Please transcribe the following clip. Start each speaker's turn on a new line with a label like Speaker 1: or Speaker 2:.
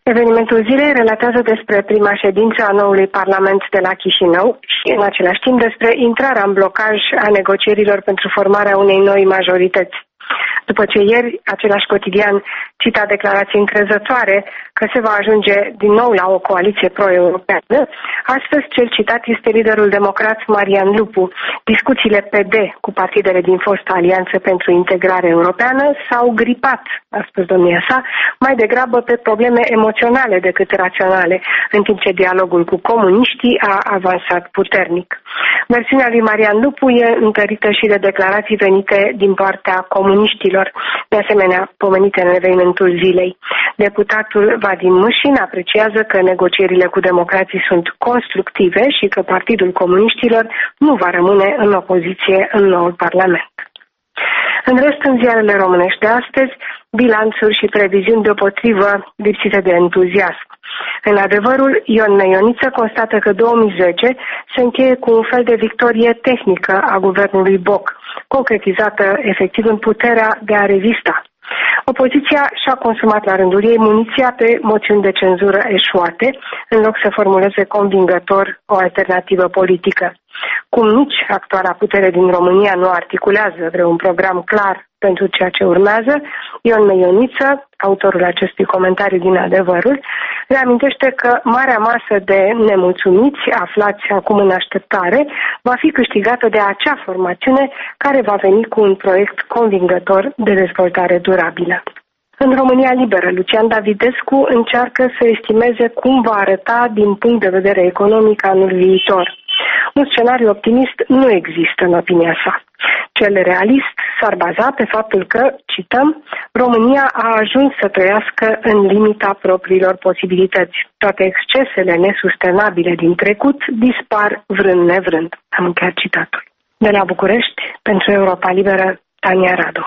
Speaker 1: Evenimentul zilei relatează despre prima ședință a noului Parlament de la Chișinău și, în același timp, despre intrarea în blocaj a negocierilor pentru formarea unei noi majorități. După ce ieri același cotidian cita declarații încrezătoare că se va ajunge din nou la o coaliție pro-europeană, astăzi cel citat este liderul democrat Marian Lupu. Discuțiile PD cu partidele din fosta Alianță pentru Integrare Europeană s-au gripat, a spus domnia sa, mai degrabă pe probleme emoționale decât raționale, în timp ce dialogul cu comuniștii a avansat puternic. Versiunea lui Marian Lupu e întărită și de declarații venite din partea comuniștilor, de asemenea pomenite în evenimentul zilei. Deputatul Vadim Mușin apreciază că negocierile cu democrații sunt constructive și că Partidul Comuniștilor nu va rămâne în opoziție în noul Parlament. În rest, în ziarele românești de astăzi, bilanțuri și previziuni deopotrivă lipsite de entuziasm. În adevărul, Ion Meioniță constată că 2010 se încheie cu un fel de victorie tehnică a guvernului Boc, concretizată efectiv în puterea de a rezista. Opoziția și-a consumat la rândul ei muniția pe moțiuni de cenzură eșuate, în loc să formuleze convingător o alternativă politică. Cum nici actuala putere din România nu articulează vreun program clar pentru ceea ce urmează, Ion Meioniță, autorul acestui comentariu din Adevărul, reamintește că marea masă de nemulțumiți aflați acum în așteptare va fi câștigată de acea formațiune care va veni cu un proiect convingător de dezvoltare durabilă. În România Liberă, Lucian Davidescu încearcă să estimeze cum va arăta din punct de vedere economic anul viitor. Un scenariu optimist nu există în opinia sa. Cel realist s-ar baza pe faptul că, cităm, România a ajuns să trăiască în limita propriilor posibilități. Toate excesele nesustenabile din trecut dispar vrând nevrând. Am încheiat citatul. De la București, pentru Europa Liberă, Tania Radu.